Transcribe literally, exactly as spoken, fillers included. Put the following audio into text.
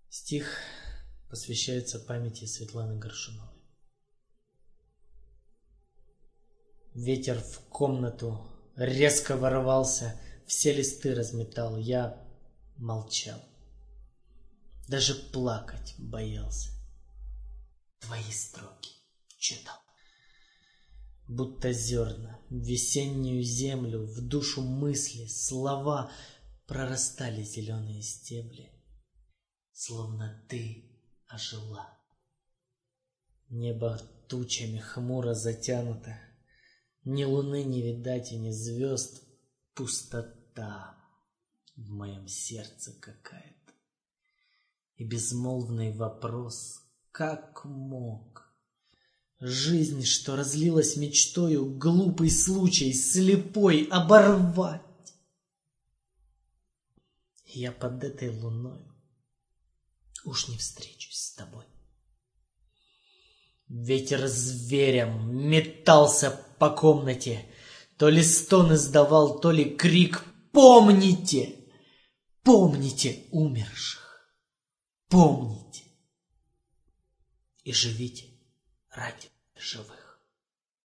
Стих посвящается памяти Светланы Горшуновой. Ветер в комнату резко ворвался, все листы разметал. Я молчал, даже плакать боялся. Твои строки читал. Будто зерна в весеннюю землю, в душу мысли, слова прорастали зеленые стебли. Словно ты ожила. Небо тучами хмуро затянуто, ни луны не видать и ни звезд. Пустота в моем сердце какая-то. И безмолвный вопрос: как мог жизнь, что разлилась мечтою, глупый случай, слепой, оборвать? Я под этой луной уж не встречусь с тобой. Ветер зверем метался по комнате, то ли стон издавал, то ли крик: помните, помните умерших, помните и живите ради живых.